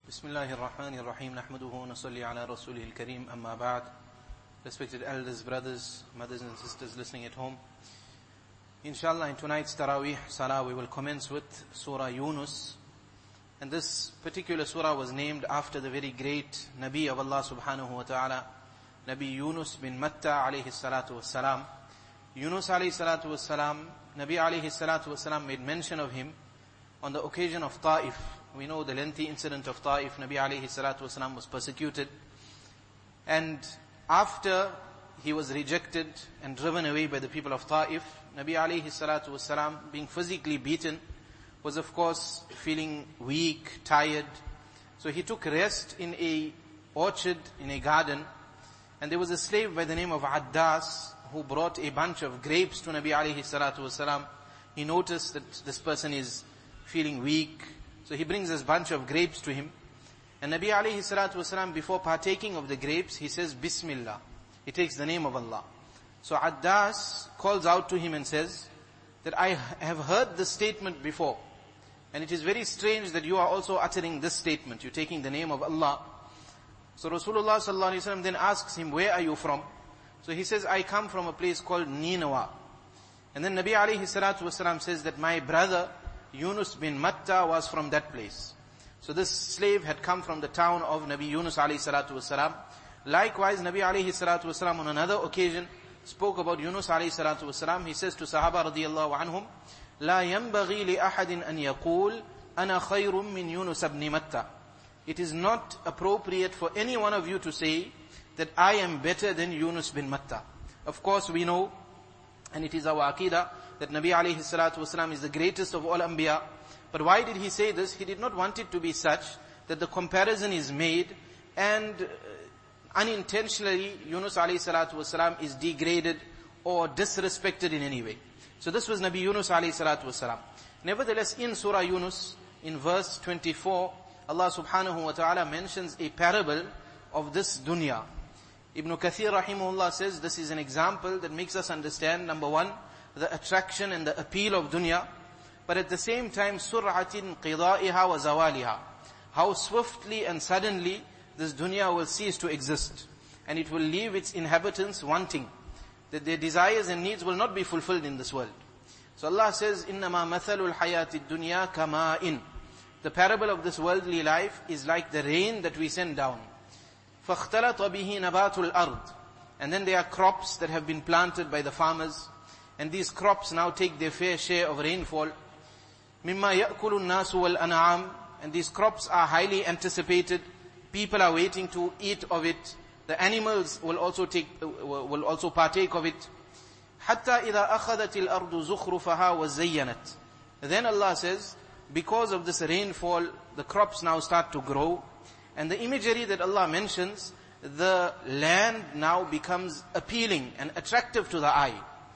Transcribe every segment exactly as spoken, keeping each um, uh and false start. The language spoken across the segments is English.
Bismillahir Rahmanir Rahim. Nahmaduhu wa nusalli ala rasulihil kareem. Amma ba'd. Respected elders, brothers, mothers and sisters listening at home. Inshallah, in tonight's Taraweeh Salah, we will commence with Surah Yunus. And this particular surah was named after the very great Nabi of Allah subhanahu wa ta'ala, Nabi Yunus bin Matta alayhi salatu wassalam. Yunus alayhi salatu wassalam, Nabi alayhi salatu wassalam made mention of him on the occasion of Ta'if. We know the lengthy incident of Ta'if. Nabi alayhi salatu wasalam was persecuted. And after he was rejected and driven away by the people of Ta'if, Nabi alayhi salatu wasalam, being physically beaten, was of course feeling weak, tired. So he took rest in a orchard, in a garden. And there was a slave by the name of Addas who brought a bunch of grapes to Nabi alayhi salatu wasalam. He noticed that this person is feeling weak. So he brings this bunch of grapes to him. And Nabi alayhi salatu wasalam, before partaking of the grapes, he says, Bismillah. He takes the name of Allah. So Addas calls out to him and says, that I have heard this statement before. And it is very strange that you are also uttering this statement. You're taking the name of Allah. So Rasulullah sallallahu alaihi wasallam then asks him, where are you from? So he says, I come from a place called Ninawa. And then Nabi alayhi salatu wasalam says that my brother, Yunus bin Matta, was from that place. So this slave had come from the town of Nabi Yunus alayhi salatu wasalam. Likewise, Nabi alayhi salatu wasalam on another occasion spoke about Yunus alayhi salatu wasalam. He says to Sahaba radiyallahu anhum, لا ينبغي لأحد أن يقول أنا خير من يونس بن متى. It is not appropriate for any one of you to say that I am better than Yunus bin Matta. Of course we know, and it is our aqidah, that Nabi alayhi salatu wasalam is the greatest of all Anbiya. But why did he say this? He did not want it to be such that the comparison is made and unintentionally Yunus alayhi salatu wasalam is degraded or disrespected in any way. So this was Nabi Yunus alayhi salatu wasalam. Nevertheless, in Surah Yunus, in verse twenty-four, Allah subhanahu wa ta'ala mentions a parable of this dunya. Ibn Kathir rahimahullah says this is an example that makes us understand, number one, the attraction and the appeal of dunya, but at the same time, sur'atin qida'iha wa zawaliha. How swiftly and suddenly this dunya will cease to exist, and it will leave its inhabitants wanting, that their desires and needs will not be fulfilled in this world. So Allah says, إِنَّمَا مَثَلُ الْحَيَاةِ الدُّنْيَا كَمَاءٍ. The parable of this worldly life is like the rain that we send down. فَاخْتَلَطَ بِهِ نَبَاتُ الْأَرْضِ. And then there are crops that have been planted by the farmers, and these crops now take their fair share of rainfall. مِمَّا يَأْكُلُ النَّاسُ وَالْأَنْعَامِ. And these crops are highly anticipated. People are waiting to eat of it. The animals will also take, will also partake of it. حَتَّى إِذَا أَخَذَتِ الْأَرْضُ زُخْرُفَهَا وَزَيَّنَتْ. Then Allah says, because of this rainfall, the crops now start to grow. And the imagery that Allah mentions, the land now becomes appealing and attractive to the eye.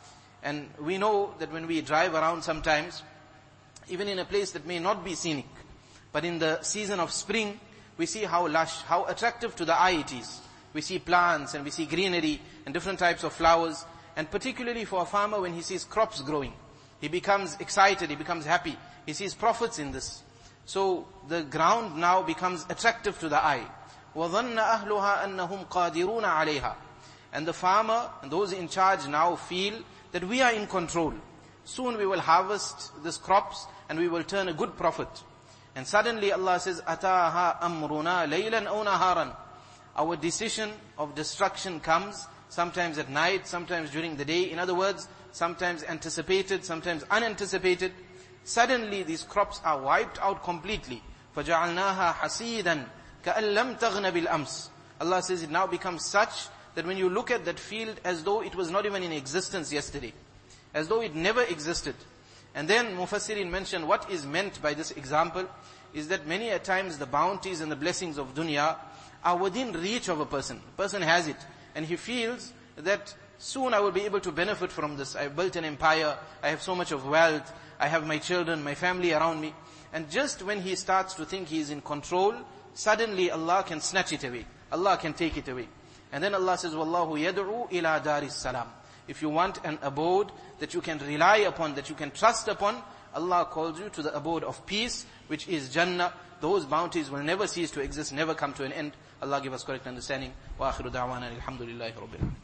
And we know that when we drive around sometimes, even in a place that may not be scenic, but in the season of spring, we see how lush, how attractive to the eye it is. We see plants and we see greenery and different types of flowers. And particularly for a farmer, when he sees crops growing, he becomes excited, he becomes happy. He sees profits in this. So the ground now becomes attractive to the eye. وَظَنَّ أَهْلُهَا أَنَّهُمْ قَادِرُونَ عَلَيْهَا. And the farmer and those in charge now feel that we are in control. Soon we will harvest these crops and we will turn a good profit. And suddenly Allah says, أَتَاهَا أَمْرُنَا لَيْلًا أَوْ نَهَارًا. Our decision of destruction comes sometimes at night, sometimes during the day. In other words, sometimes anticipated, sometimes unanticipated. Suddenly these crops are wiped out completely. فَجَعَلْنَاهَا حَسِيدًا كَأَن لَمْ تَغْنَ بِالْأَمْسِ. Allah says it now becomes such that when you look at that field as though it was not even in existence yesterday, as though it never existed. And then Mufassirin mentioned what is meant by this example is that many a times the bounties and the blessings of dunya are within reach of a person. A person has it and he feels that soon I will be able to benefit from this. I have built an empire, I have so much of wealth, I have my children, my family around me. And just when he starts to think he is in control, suddenly Allah can snatch it away. Allah can take it away. And then Allah says, وَاللَّهُ يَدْعُو إِلَى دَارِ السَّلَامِ. If you want an abode that you can rely upon, that you can trust upon, Allah calls you to the abode of peace, which is Jannah, those bounties will never cease to exist, never come to an end. Allah give us correct understanding. Wa akhiru da'wana alhamdulillahi rabbil alamin.